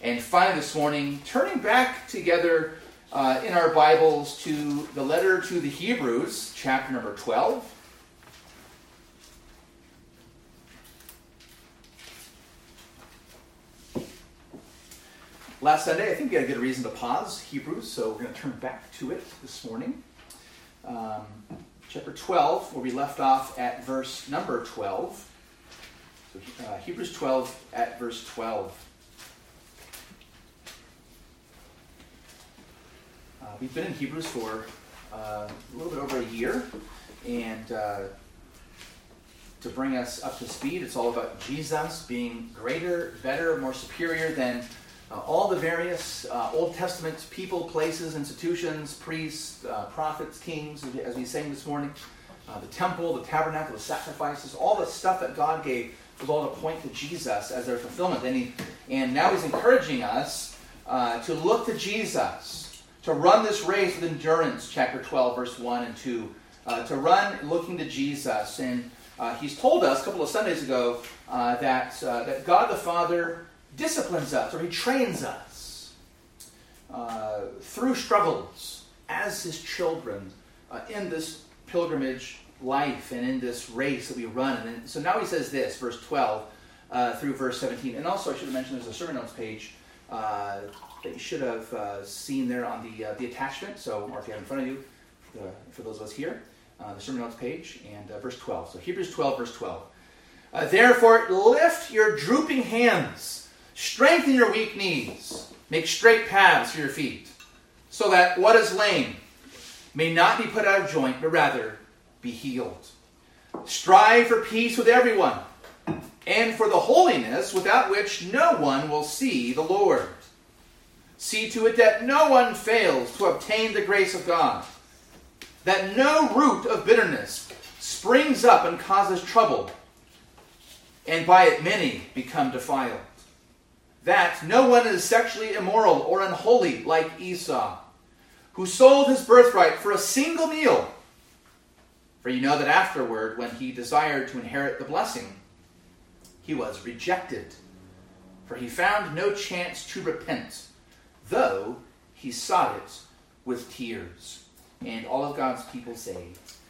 And finally this morning, turning back together in our Bibles to the letter to the Hebrews, chapter number 12. Last Sunday, I think we had a good reason to pause Hebrews, so we're going to turn back to it this morning. Chapter 12, where we left off at verse number 12. So Hebrews 12 at verse 12. We've been in Hebrews for a little bit over a year, and to bring us up to speed, it's all about Jesus being greater, better, more superior than all the various Old Testament people, places, institutions, priests, prophets, kings, as we sang this morning, the temple, the tabernacle, the sacrifices, all the stuff that God gave was all to point to Jesus as their fulfillment. And now he's encouraging us to look to Jesus, to run this race with endurance, chapter 12, verse 1 and 2, to run looking to Jesus. And he's told us a couple of Sundays ago that God the Father disciplines us, or he trains us through struggles as his children in this pilgrimage life and in this race that we run. And so now he says this, verse 12 through verse 17. And also I should have mentioned there's a sermon notes page that you should have seen there on the attachment. So, or if you have it in front of you, for those of us here, the sermon notes page and verse 12. So Hebrews 12, verse 12. Therefore lift your drooping hands, strengthen your weak knees, make straight paths for your feet, so that what is lame may not be put out of joint, but rather be healed. Strive for peace with everyone, and for the holiness without which no one will see the Lord. See to it that no one fails to obtain the grace of God, that no root of bitterness springs up and causes trouble, and by it many become defiled. That no one is sexually immoral or unholy like Esau, who sold his birthright for a single meal. For you know that afterward, when he desired to inherit the blessing, he was rejected. For he found no chance to repent, though he sought it with tears. And all of God's people say,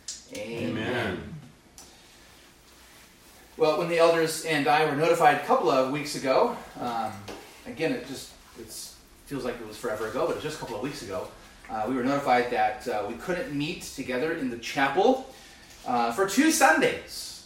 Amen. Well, when the elders and I were notified a couple of weeks ago, again, it feels like it was forever ago, but it was just a couple of weeks ago, we were notified that we couldn't meet together in the chapel for 2 Sundays.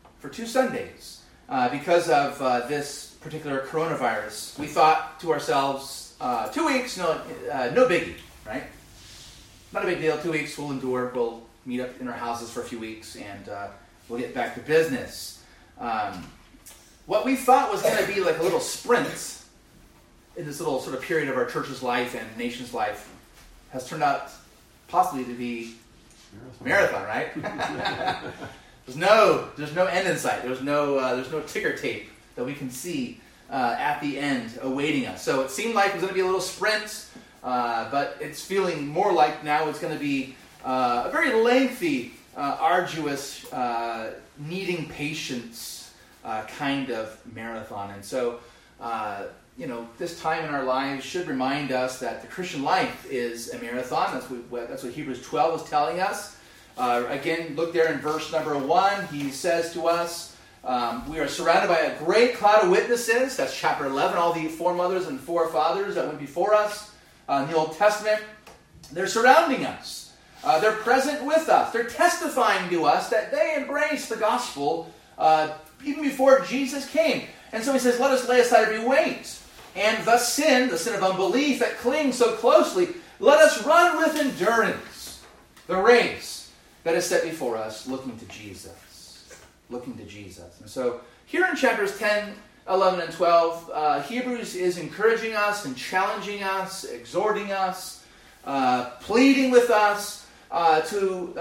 Because of this particular coronavirus. We thought to ourselves, 2 weeks, no biggie, right? Not a big deal. 2 weeks, we'll endure. We'll meet up in our houses for a few weeks, and we'll get back to business. What we thought was going to be like a little sprint in this little sort of period of our church's life and nation's life has turned out possibly to be marathon, right? There's no end in sight. There's no ticker tape that we can see at the end awaiting us. So it seemed like it was going to be a little sprint, but it's feeling more like now it's going to be a very lengthy, arduous, needing patience kind of marathon. And so, this time in our lives should remind us that the Christian life is a marathon. That's what Hebrews 12 is telling us. Again, look there in verse number 1. He says to us, we are surrounded by a great cloud of witnesses. That's chapter 11. All the foremothers and forefathers that went before us in the Old Testament. They're surrounding us. They're present with us. They're testifying to us that they embraced the gospel even before Jesus came. And so he says, let us lay aside every weight and the sin of unbelief that clings so closely. Let us run with endurance the race that is set before us, looking to Jesus. And so here in chapters 10, 11, and 12, Hebrews is encouraging us and challenging us, exhorting us, pleading with us to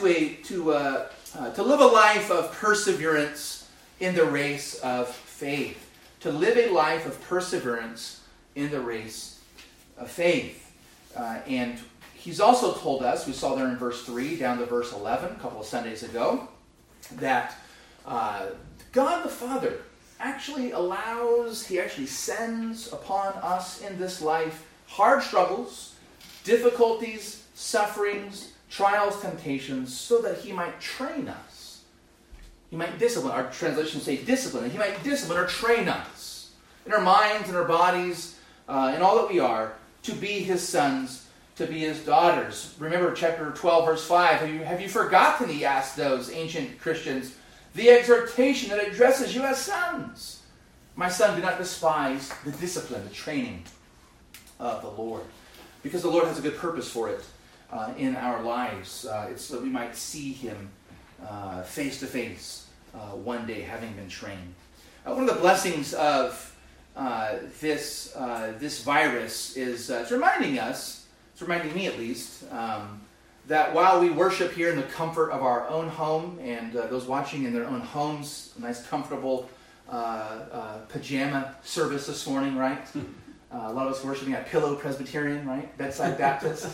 live a life of perseverance in the race of faith. To live a life of perseverance in the race of faith. And he's also told us, we saw there in verse 3 down to verse 11 a couple of Sundays ago, that God the Father actually allows, he actually sends upon us in this life hard struggles, difficulties, sufferings, trials, temptations, so that he might train us. He might discipline. Our translations say discipline. He might discipline or train us in our minds, in our bodies, in all that we are, to be his sons, to be his daughters. Remember chapter 12, verse 5. Have you forgotten, he asked those ancient Christians, the exhortation that addresses you as sons? My son, do not despise the discipline, the training of the Lord. Because the Lord has a good purpose for it in our lives. It's so that we might see him face to face one day, having been trained. One of the blessings of this virus is it's reminding us, it's reminding me at least, that while we worship here in the comfort of our own home, and those watching in their own homes, a nice comfortable pajama service this morning, right? A lot of us worshiping at Pillow Presbyterian, right? Bedside Baptist.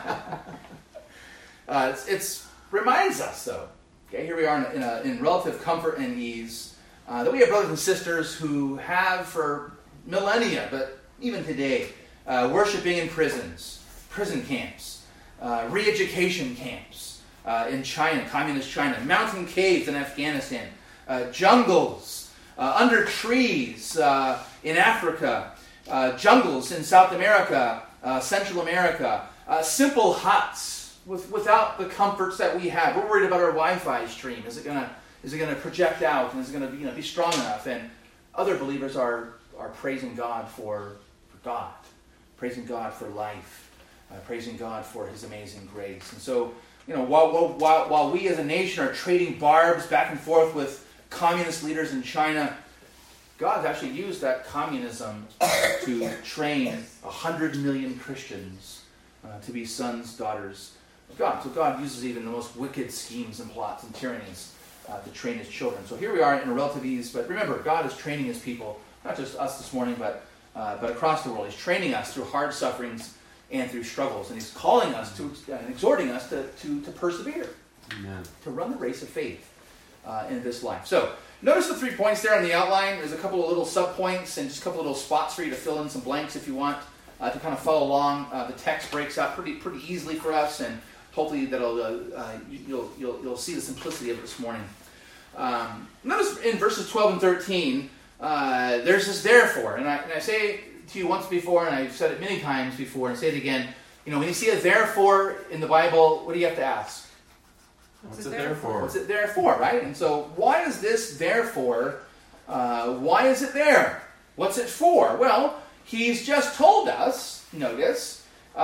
It reminds us, though. Okay, here we are in relative comfort and ease, that we have brothers and sisters who have for millennia, but even today, worshiping in prisons, prison camps, re-education camps in China, communist China, mountain caves in Afghanistan, jungles, under trees in Africa, jungles in South America, Central America, simple huts without the comforts that we have. We're worried about our Wi-Fi stream. Is it going to project out, and is it going to be strong enough? And other believers are praising God for God, praising God for life, praising God for his amazing grace. And so, while we as a nation are trading barbs back and forth with communist leaders in China, God has actually used that communism to train 100 million Christians to be sons, daughters of God. So God uses even the most wicked schemes and plots and tyrannies to train his children. So here we are in a relative ease, but remember, God is training his people, not just us this morning, but across the world. He's training us through hard sufferings and through struggles, and he's calling us to and exhorting us to persevere, Amen. To run the race of faith in this life. So notice the 3 points there on the outline. There's a couple of little sub-points and just a couple of little spots for you to fill in some blanks if you want to kind of follow along. The text breaks out pretty easily for us, and hopefully that'll you'll see the simplicity of it this morning. Notice in verses 12 and 13, there's this therefore, and I say to you once before, and I've said it many times before, and say it again. When you see a therefore in the Bible, what do you have to ask? What's it there for? What's it there for, right? And so, why is this therefore? Why is it there? What's it for? Well, he's just told us, notice,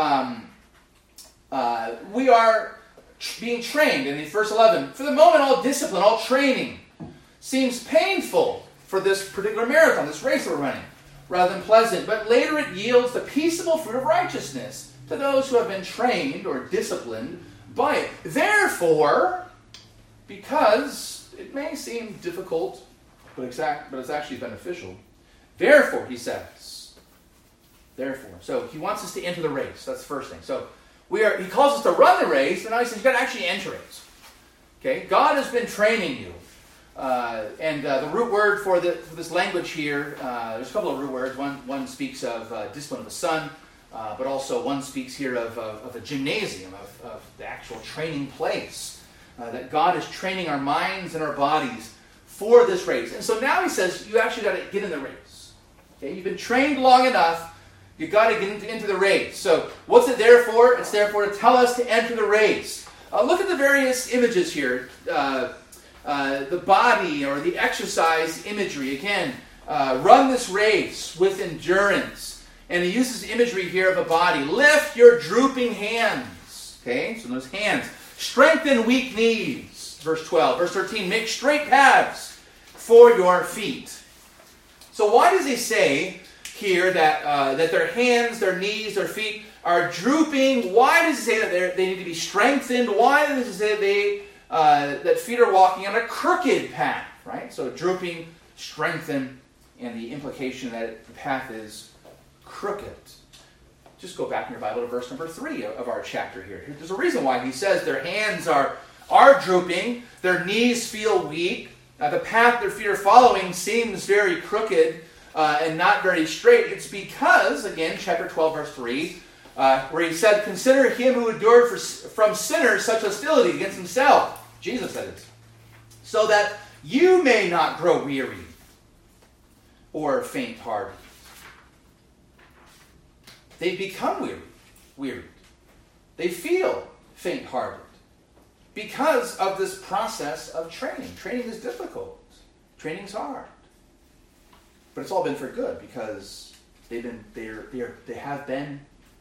we are being trained in verse 11. For the moment, all discipline, all training seems painful for this particular marathon, this race we're running, rather than pleasant. But later it yields the peaceable fruit of righteousness to those who have been trained or disciplined by it. Therefore, because it may seem difficult, but it's actually beneficial. Therefore, he says. Therefore. So he wants us to enter the race. That's the first thing. So he calls us to run the race, but now he says you've got to actually enter it. Okay? God has been training you. And the root word for this language here, there's a couple of root words. One speaks of discipline of the son, but also one speaks here of a gymnasium, of the actual training place. That God is training our minds and our bodies for this race. And so now he says, you actually got to get in the race. Okay, you've been trained long enough, you've got to get into the race. So what's it there for? It's there for to tell us to enter the race. Look at the various images here. The body or the exercise imagery. Again, run this race with endurance. And he uses imagery here of a body. Lift your drooping hands. Okay, so those hands. Strengthen weak knees. Verse 12. Verse 13. Make straight paths for your feet. So why does he say here that their hands, their knees, their feet are drooping? Why does he say that they need to be strengthened? Why does he say that feet are walking on a crooked path? Right? So drooping, strengthen, and the implication that the path is crooked. Just go back in your Bible to verse number 3 of our chapter here. There's a reason why he says their hands are drooping, their knees feel weak. the path their feet are following seems very crooked and not very straight, it's because, again, chapter 12, verse 3, where he said, "Consider him who endured from sinners such hostility against himself," Jesus said it, "so that you may not grow weary or faint-hearted." They become weary. They feel faint-hearted because of this process of training. Training is difficult. Training's hard. But it's all been for good because they've been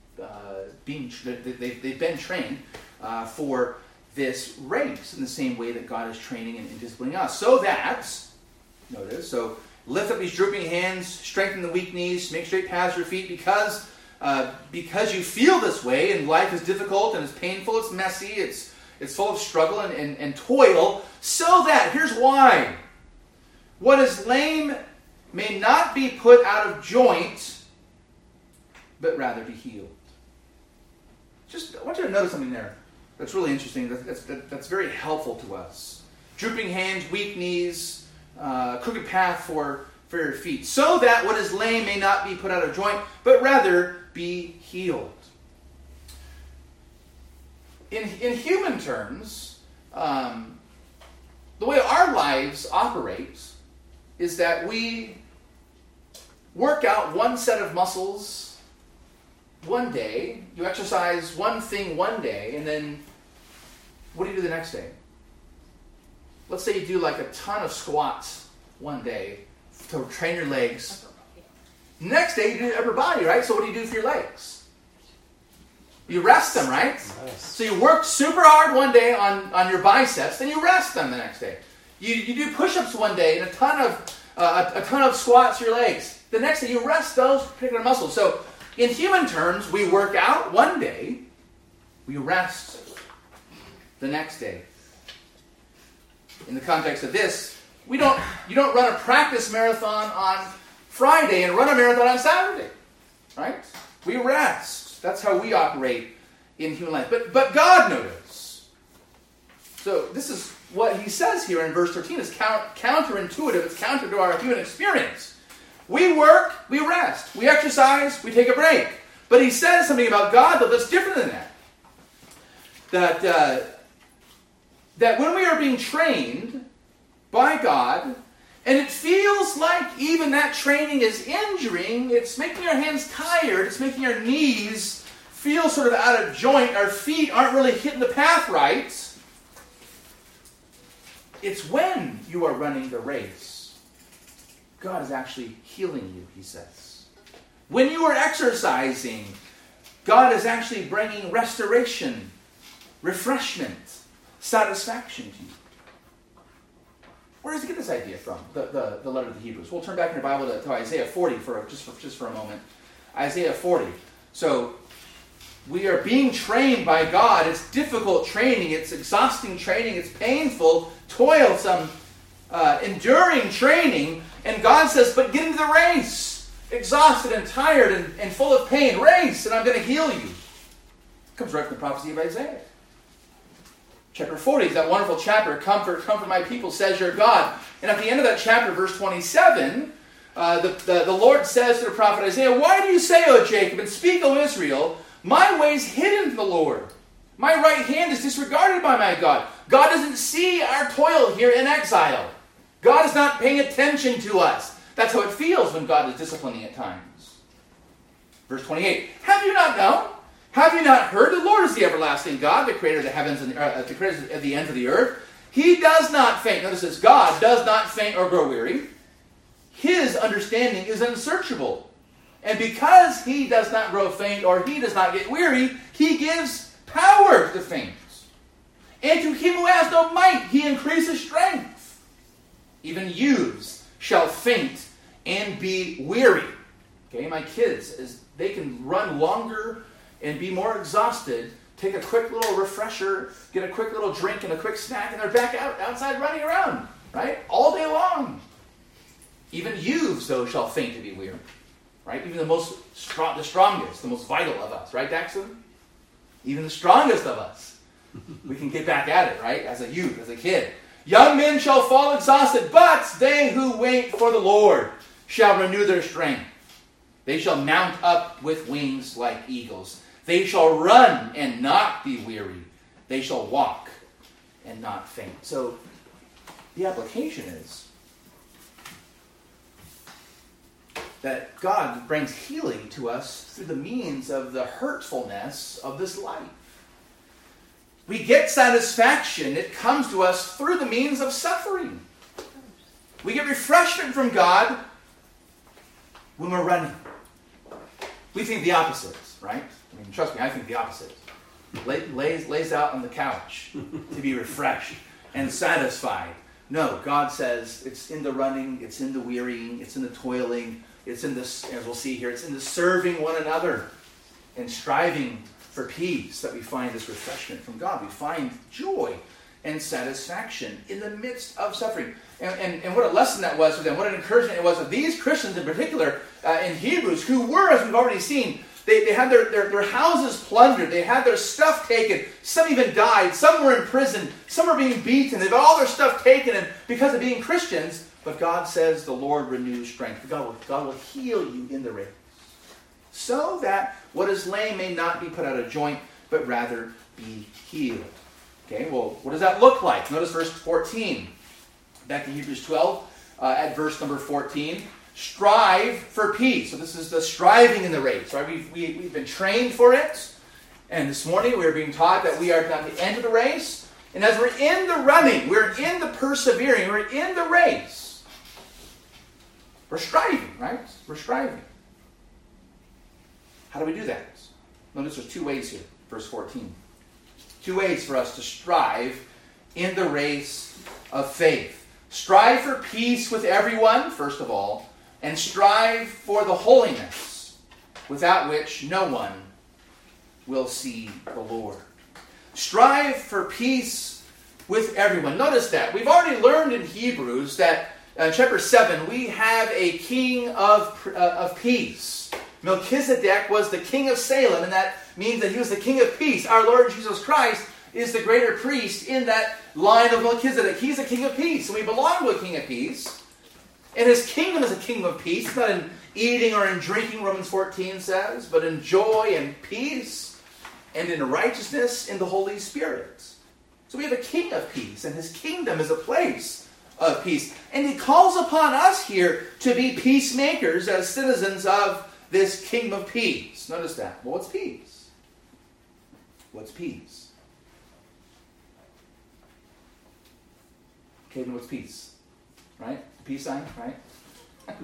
trained for this race in the same way that God is training and disciplining us. So that, notice, so lift up these drooping hands, strengthen the weak knees, make straight paths for your feet, because you feel this way and life is difficult and it's painful, it's messy, it's full of struggle and toil, so that, here's why, what is lame may not be put out of joint, but rather be healed. I want you to notice something there that's really interesting, that's very helpful to us. Drooping hands, weak knees, crooked path for your feet, so that what is lame may not be put out of joint, but rather be healed. In human terms, the way our lives operate is that we work out one set of muscles one day, you exercise one thing one day, and then what do you do the next day? Let's say you do like a ton of squats one day to train your legs. Next day you do upper body, right? So what do you do for your legs? You rest them, right? Nice. So you work super hard one day on your biceps, then you rest them the next day. You do push-ups one day and a ton of squats for your legs. The next day you rest those particular muscles. So in human terms, we work out one day, we rest the next day. In the context of this, you don't run a practice marathon on Friday and run a marathon on Saturday, right? We rest. That's how we operate in human life. But God knows. So this is what he says here in verse 13 is counterintuitive. It's counter to our human experience. We work, we rest. We exercise, we take a break. But he says something about God that's different than that. That when we are being trained by God, and it feels like even that training is injuring, it's making our hands tired, it's making our knees feel sort of out of joint, our feet aren't really hitting the path right. It's when you are running the race, God is actually healing you, he says. When you are exercising, God is actually bringing restoration, refreshment, satisfaction to you. Where does he get this idea from, the letter to the Hebrews? We'll turn back in your Bible to Isaiah 40 just for a moment. Isaiah 40. So, we are being trained by God. It's difficult training. It's exhausting training. It's painful, toilsome, enduring training. And God says, but get into the race. Exhausted and tired and full of pain. Race, and I'm going to heal you. It comes right from the prophecy of Isaiah. Chapter 40 is that wonderful chapter, comfort my people, says your God. And at the end of that chapter, verse 27, the Lord says to the prophet Isaiah, why do you say, O Jacob, and speak, O Israel, my ways hidden from the Lord. My right hand is disregarded by my God. God doesn't see our toil here in exile. God is not paying attention to us. That's how it feels when God is disciplining at times. Verse 28, have you not known? Have you not heard? The Lord is the everlasting God, the creator of the heavens and the creator of the ends of the earth. He does not faint. Notice this, God does not faint or grow weary. His understanding is unsearchable. And because he does not grow faint or he does not get weary, he gives power to the faint. And to him who has no might, he increases strength. Even youths shall faint and be weary. Okay, my kids, they can run longer and be more exhausted, take a quick little refresher, get a quick little drink and a quick snack, and they're back outside running around, right? All day long. Even youths, though, shall faint and be weary. Right? Even the strongest, the most vital of us. Right, Daxon? Even the strongest of us. We can get back at it, right? As a youth, as a kid. Young men shall fall exhausted, but they who wait for the Lord shall renew their strength. They shall mount up with wings like eagles. They shall run and not be weary. They shall walk and not faint. So the application is that God brings healing to us through the means of the hurtfulness of this life. We get satisfaction. It comes to us through the means of suffering. We get refreshment from God when we're running. We think the opposite, right? I mean, trust me, I think the opposite. Lays out on the couch to be refreshed and satisfied. No, God says it's in the running, it's in the wearying, it's in the toiling, it's in this, as we'll see here, it's in the serving one another and striving for peace that we find this refreshment from God. We find joy and satisfaction in the midst of suffering. And what a lesson that was for them. What an encouragement it was for these Christians in particular in Hebrews, who were, as we've already seen, they had their houses plundered. They had their stuff taken. Some even died. Some were in prison. Some were being beaten. They've got all their stuff taken and because of being Christians. But God says the Lord renews strength. God will heal you in the race, so that what is lame may not be put out of joint, but rather be healed. Okay, well, what does that look like? Notice verse 14. Back to Hebrews 12, at verse number 14. Strive for peace. So this is the striving in the race, right? We've been trained for it. And this morning we are being taught that we are at the end of the race. And as we're in the running, we're in the persevering, we're in the race. We're striving, right? We're striving. How do we do that? Notice there's two ways here. Verse 14. Two ways for us to strive in the race of faith. Strive for peace with everyone, first of all, and strive for the holiness, without which no one will see the Lord. Strive for peace with everyone. Notice that. We've already learned in Hebrews that in chapter 7, we have a king of peace. Melchizedek was the king of Salem, and that means that he was the king of peace. Our Lord Jesus Christ is the greater priest in that line of Melchizedek. He's a king of peace, and we belong to a king of peace. And his kingdom is a kingdom of peace. It's not in eating or in drinking, Romans 14 says, but in joy and peace and in righteousness in the Holy Spirit. So we have a king of peace, and his kingdom is a place of peace. And he calls upon us here to be peacemakers as citizens of this kingdom of peace. Notice that. Well, what's peace? What's peace? Okay, then what's peace? Right? Peace sign, right?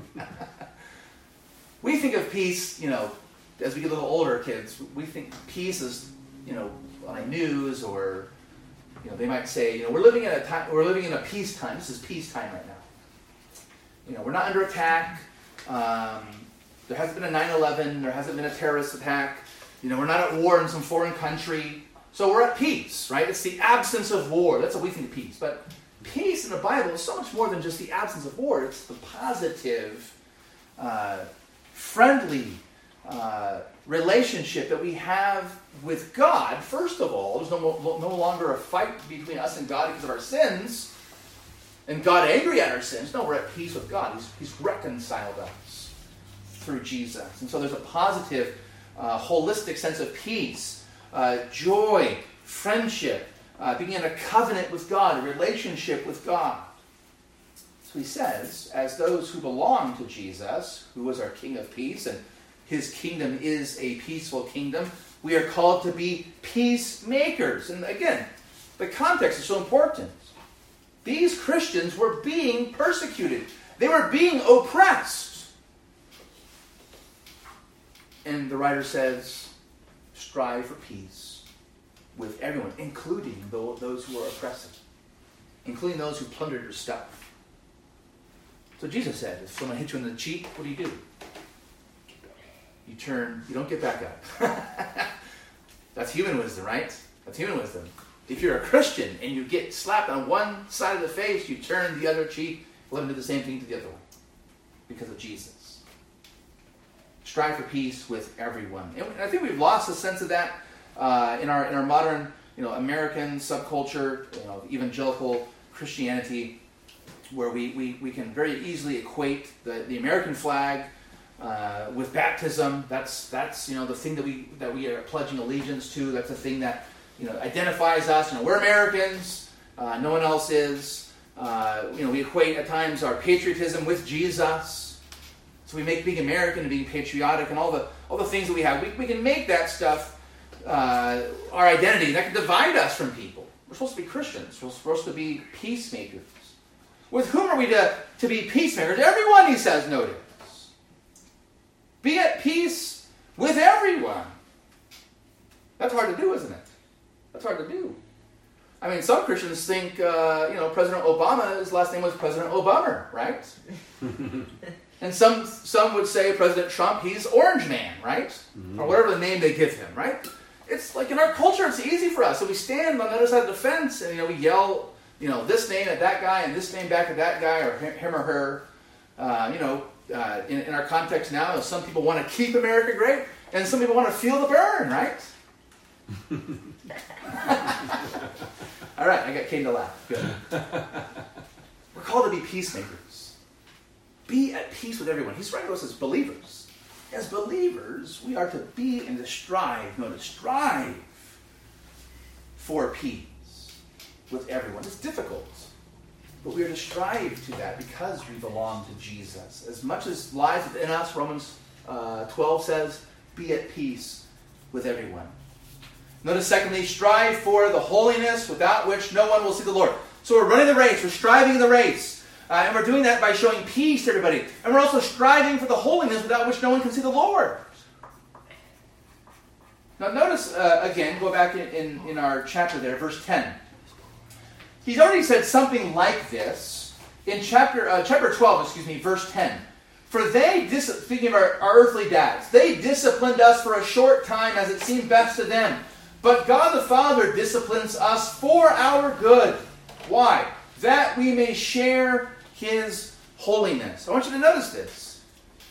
We think of peace, as we get a little older, kids, we think peace is, on the news, or they might say, we're living in a peacetime. This is peacetime right now. We're not under attack. There hasn't been a 9/11. There hasn't been a terrorist attack. We're not at war in some foreign country. So we're at peace, right? It's the absence of war. That's what we think of peace. But peace in the Bible is so much more than just the absence of war. It's the positive, friendly relationship that we have with God. First of all, there's no longer a fight between us and God because of our sins, and God angry at our sins. No, we're at peace with God. He's reconciled us through Jesus. And so there's a positive, holistic sense of peace, joy, friendship, being in a covenant with God, a relationship with God. So he says, as those who belong to Jesus, who is our King of peace, and his kingdom is a peaceful kingdom, we are called to be peacemakers. And again, the context is so important. These Christians were being persecuted. They were being oppressed. And the writer says, strive for peace with everyone, including those who are oppressive, including those who plundered your stuff. So Jesus said, if someone hits you in the cheek, what do? You turn, you don't get back up. That's human wisdom, right? That's human wisdom. If you're a Christian and you get slapped on one side of the face, you turn the other cheek, let them do the same thing to the other one. Because of Jesus. Strive for peace with everyone. And I think we've lost a sense of that in our modern, American subculture, evangelical Christianity where we can very easily equate the American flag with baptism. That's the thing that we are pledging allegiance to. That's the thing that identifies us. We're Americans. No one else is. We equate at times our patriotism with Jesus. So we make being American and being patriotic and all the things that we have. We can make that stuff our identity. That can divide us from people. We're supposed to be Christians. We're supposed to be peacemakers. With whom are we to be peacemakers? Everyone, he says, notice. Be at peace with everyone. That's hard to do, isn't it? That's hard to do. I mean, some Christians think, President Obama's last name was President Obama, right? And some would say President Trump, he's Orange Man, right? Mm-hmm. Or whatever the name they give him, right? It's like in our culture, it's easy for us. So we stand on the other side of the fence and, we yell, this name at that guy and this name back at that guy or him or her. In our context now, some people want to keep America great and some people want to feel the burn, right? All right, I got Cain to laugh. Good. We're called to be peacemakers. Be at peace with everyone. He's writing to us as believers. As believers, we are to be and to strive for peace with everyone. It's difficult, but we are to strive to that because we belong to Jesus. As much as lies within us, Romans 12 says, be at peace with everyone. Notice, secondly, strive for the holiness without which no one will see the Lord. So we're running the race. We're striving in the race. And we're doing that by showing peace to everybody. And we're also striving for the holiness without which no one can see the Lord. Now notice, again, go back in our chapter there, verse 10. He's already said something like this in chapter 12, verse 10. For they, speaking of our earthly dads, they disciplined us for a short time as it seemed best to them. But God the Father disciplines us for our good. Why? That we may share His holiness. I want you to notice this.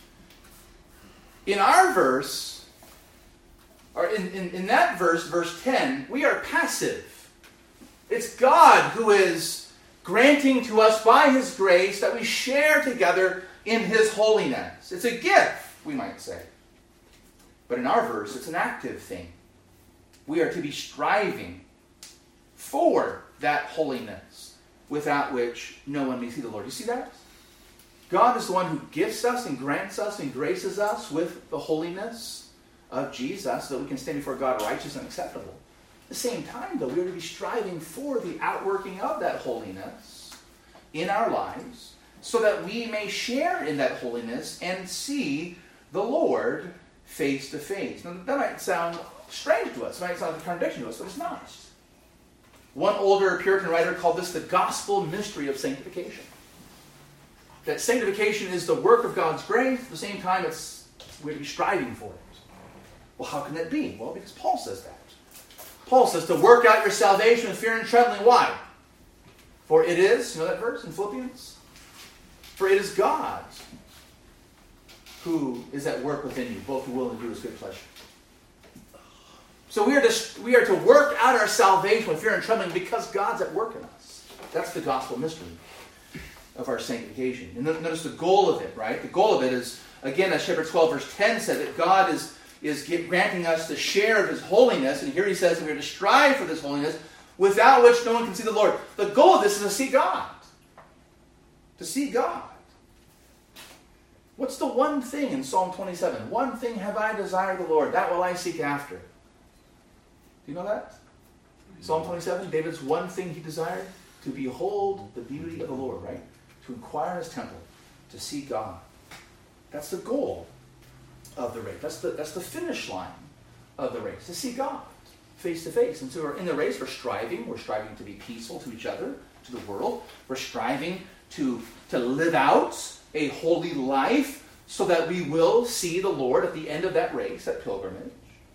In our verse, or in that verse, verse 10, we are passive. It's God who is granting to us by His grace that we share together in His holiness. It's a gift, we might say. But in our verse, it's an active thing. We are to be striving for that holiness without which no one may see the Lord. You see that? God is the one who gifts us and grants us and graces us with the holiness of Jesus so that we can stand before God righteous and acceptable. At the same time, though, we are to be striving for the outworking of that holiness in our lives so that we may share in that holiness and see the Lord face to face. Now, that might sound strange to us. It might sound like a contradiction to us, but it's not. One older Puritan writer called this the gospel mystery of sanctification. That sanctification is the work of God's grace. At the same time, we're to be striving for it. Well, how can that be? Well, because Paul says that. Paul says to work out your salvation with fear and trembling. Why? For it is, you know that verse in Philippians? For it is God who is at work within you, both who will and do His good pleasure. So we are to work out our salvation with fear and trembling because God's at work in us. That's the gospel mystery of our sanctification. And notice the goal of it, right? The goal of it is, again, as chapter 12, verse 10 said, that God is granting us the share of His holiness. And here he says that we are to strive for this holiness without which no one can see the Lord. The goal of this is to see God. To see God. What's the one thing in Psalm 27? One thing have I desired the Lord, that will I seek after. Do you know that? Psalm 27, David's one thing he desired, to behold the beauty of the Lord, right? To inquire in His temple, to see God. That's the goal of the race. That's the finish line of the race, to see God face to face. And so we're in the race, we're striving to be peaceful to each other, to the world. We're striving to live out a holy life so that we will see the Lord at the end of that race, that pilgrimage.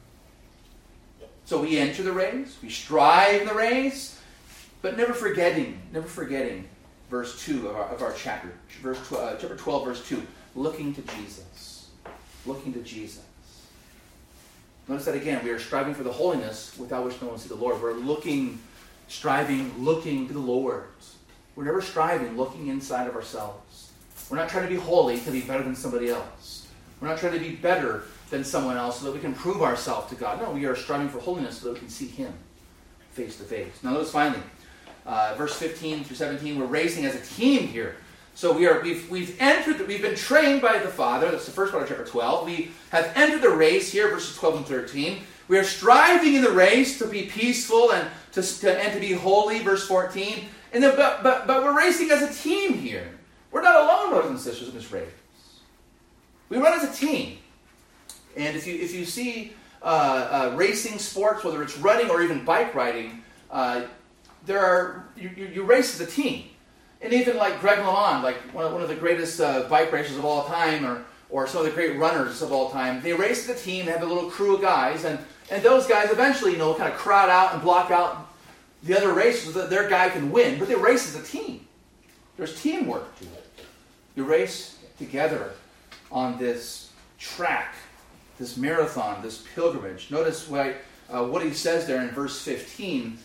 So we enter the race, we strive in the race, but never forgetting verse 2 of our chapter, chapter 12, verse 2, looking to Jesus. Looking to Jesus. Notice that again, we are striving for the holiness without which no one will see the Lord. We're looking to the Lord. We're never striving, looking inside of ourselves. We're not trying to be holy to be better than somebody else. We're not trying to be better than someone else so that we can prove ourselves to God. No, we are striving for holiness so that we can see Him face to face. Now notice finally, verse 15 through 17, we're racing as a team here. So we've been trained by the Father. That's the first part of chapter 12. We have entered the race here, verses 12 and 13. We are striving in the race to be peaceful and to be holy, verse 14. And then, but we're racing as a team here. We're not alone, brothers and sisters, in this race. We run as a team. And if you see racing sports, whether it's running or even bike riding, you race as a team. And even like Greg LeMond, like one of the greatest bike racers of all time, or some of the great runners of all time, they race as a team. They have a little crew of guys, and those guys eventually, kind of crowd out and block out the other racers so that their guy can win. But they race as a team. There's teamwork to it. You race together on this track, this marathon, this pilgrimage. Notice what he says there in verse 15.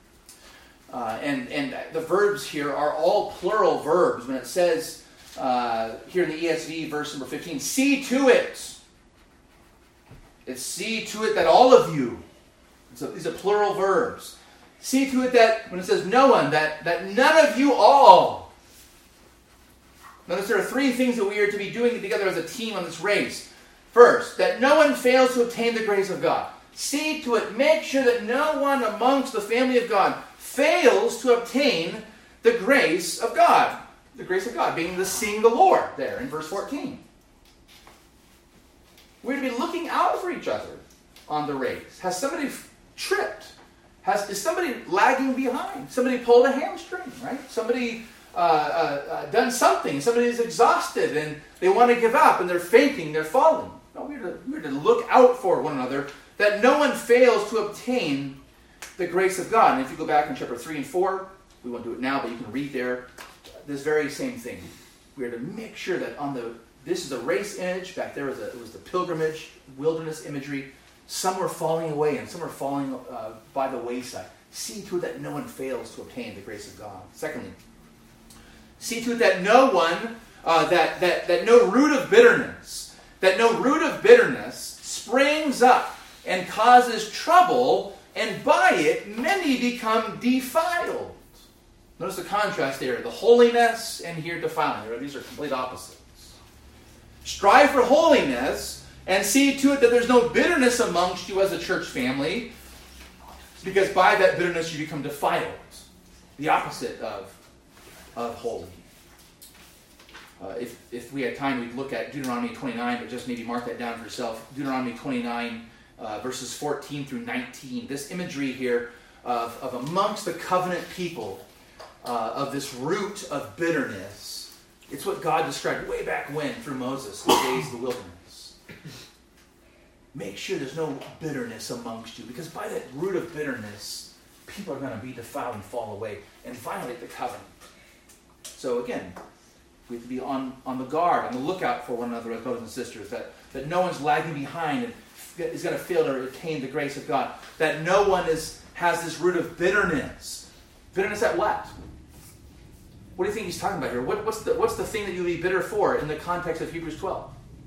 And the verbs here are all plural verbs. When it says here in the ESV, verse number 15, see to it. It's see to it that all of you. These are plural verbs. See to it that, when it says no one, that none of you all. Notice there are three things that we are to be doing together as a team on this race. First, that no one fails to obtain the grace of God. See to it, make sure that no one amongst the family of God fails to obtain the grace of God. The grace of God being the seeing the Lord there in verse 14. We're to be looking out for each other on the race. Has somebody tripped? Is somebody lagging behind? Somebody pulled a hamstring, right? Somebody done something. Somebody is exhausted and they want to give up and they're fainting, they're falling. No, we're to look out for one another that no one fails to obtain the grace of God. And if you go back in chapter 3 and 4, we won't do it now, but you can read there this very same thing. We are to make sure that this is a race image. Back there it was the pilgrimage, wilderness imagery. Some were falling away and some were falling by the wayside. See to it that no one fails to obtain the grace of God. Secondly, see to it that no one, that no root of bitterness springs up and causes trouble, and by it many become defiled. Notice the contrast there, the holiness and here defilement. These are complete opposites. Strive for holiness and see to it that there's no bitterness amongst you as a church family, because by that bitterness you become defiled. The opposite of holy. If we had time, we'd look at Deuteronomy 29, but just maybe mark that down for yourself. Deuteronomy 29, verses 14 through 19. This imagery here of amongst the covenant people, of this root of bitterness. It's what God described way back when through Moses in the days of the wilderness. Make sure there's no bitterness amongst you, because by that root of bitterness, people are going to be defiled and fall away and violate the covenant. So again, we have to be on the guard, on the lookout for one another as brothers and sisters, that no one's lagging behind and is going to fail to attain the grace of God. That no one has this root of bitterness. Bitterness at what? What do you think he's talking about here? What's the thing that you'll be bitter for in the context of Hebrews 12?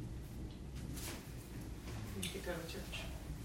Being kicked out of the church.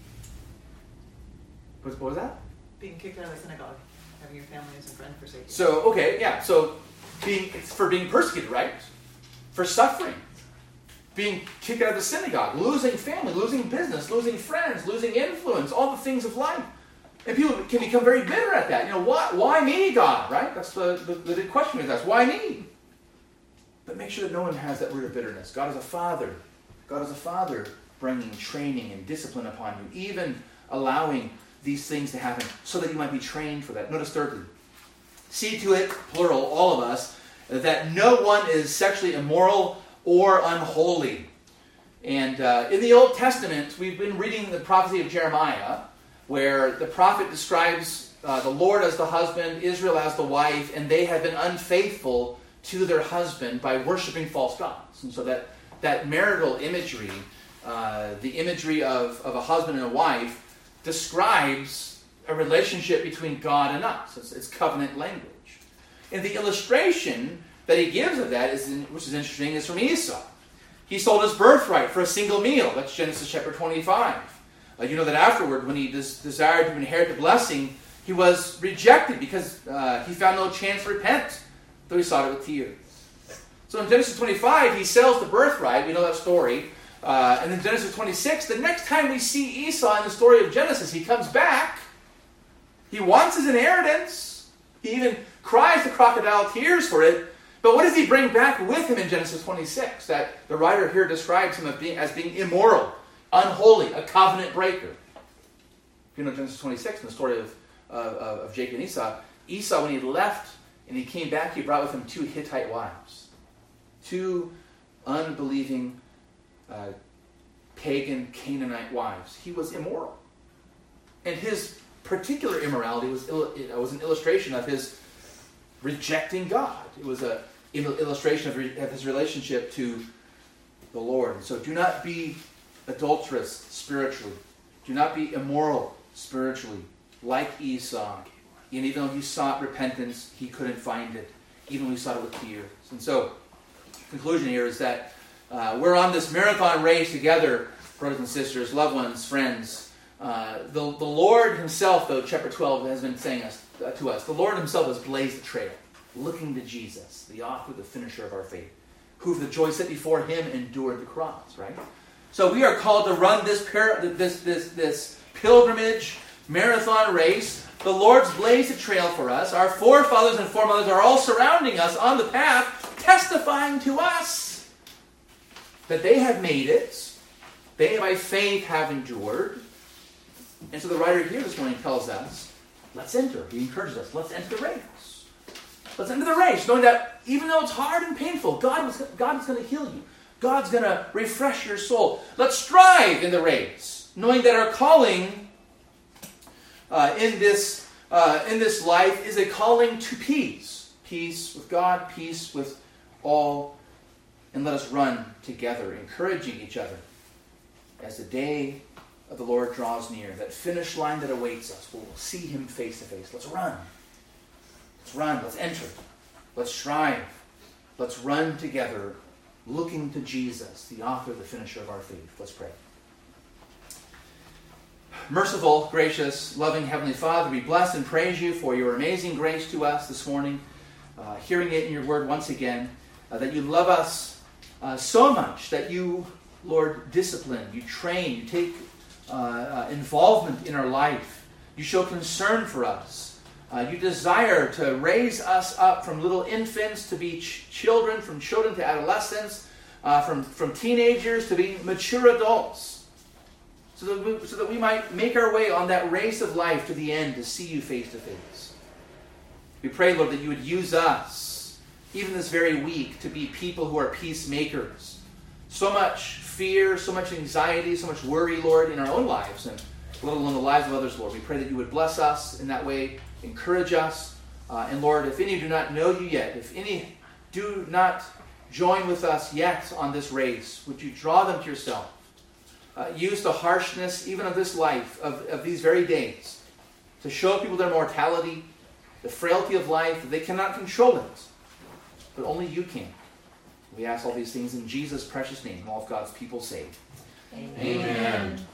What was that? Being kicked out of the synagogue. Having your family as a friend forsake you. So, okay, yeah. So, for being persecuted, right? For suffering. Being kicked out of the synagogue. Losing family, losing business, losing friends, losing influence, all the things of life. And people can become very bitter at that. Why me, God? Right? That's the big question is asked. Why me? But make sure that no one has that root of bitterness. God is a father. God is a father bringing training and discipline upon you, even allowing these things to happen so that you might be trained for that. Notice thirdly, see to it, plural, all of us, that no one is sexually immoral or unholy. And in the Old Testament, we've been reading the prophecy of Jeremiah, where the prophet describes the Lord as the husband, Israel as the wife, and they have been unfaithful to their husband by worshiping false gods. And so that marital imagery, the imagery of a husband and a wife, describes a relationship between God and us. It's covenant language. And the illustration that he gives of that, which is interesting, is from Esau. He sold his birthright for a single meal. That's Genesis chapter 25. You know that afterward, when he desired to inherit the blessing, he was rejected because he found no chance to repent, though he sought it with tears. So in Genesis 25, he sells the birthright. We know that story. And in Genesis 26, the next time we see Esau in the story of Genesis, he comes back. He wants his inheritance. He even cries the crocodile tears for it. But what does he bring back with him in Genesis 26? That the writer here describes him as being immoral, unholy, a covenant breaker. If you know Genesis 26, in the story of Jacob and Esau, Esau, when he left and he came back, he brought with him 2 Hittite wives. 2 unbelieving, pagan Canaanite wives. He was immoral. And his particular immorality was an illustration of his rejecting God. It was an illustration of his relationship to the Lord. So do not be adulterous spiritually. Do not be immoral spiritually, like Esau. And even though he sought repentance, he couldn't find it, even when he sought it with tears. And so, conclusion here is that we're on this marathon race together, brothers and sisters, loved ones, friends. The Lord himself, though, chapter 12 has been saying to us, the Lord himself has blazed the trail, looking to Jesus, the author, the finisher of our faith, who for the joy set before him endured the cross, right? So we are called to run this pilgrimage, marathon race. The Lord's blazed a trail for us. Our forefathers and foremothers are all surrounding us on the path, testifying to us that they have made it. They, by faith, have endured. And so the writer here this morning tells us, let's enter. He encourages us, let's enter the race. Let's enter the race, knowing that even though it's hard and painful, God is going to heal you. God's going to refresh your soul. Let's strive in the race, knowing that our calling in this life is a calling to peace. Peace with God, peace with all. And let us run together, encouraging each other as the day of the Lord draws near. That finish line that awaits us, we'll see him face to face. Let's run. Let's run. Let's enter. Let's strive. Let's run together, looking to Jesus, the author, the finisher of our faith. Let's pray. Merciful, gracious, loving Heavenly Father, we bless and praise you for your amazing grace to us this morning, hearing it in your word once again, that you love us so much, that you, Lord, discipline, you train, you take involvement in our life. You show concern for us. You desire to raise us up from little infants to be children, from children to adolescents, from teenagers to be mature adults, so that we might make our way on that race of life to the end to see you face to face. We pray, Lord, that you would use us, even this very week, to be people who are peacemakers. So much fear, so much anxiety, so much worry, Lord, in our own lives, and let alone the lives of others, Lord. We pray that you would bless us in that way, encourage us. And Lord, if any do not know you yet, if any do not join with us yet on this race, would you draw them to yourself? Use the harshness even of this life, of these very days, to show people their mortality, the frailty of life, that they cannot control it, but only you can. We ask all these things in Jesus' precious name, and all of God's people say, Amen.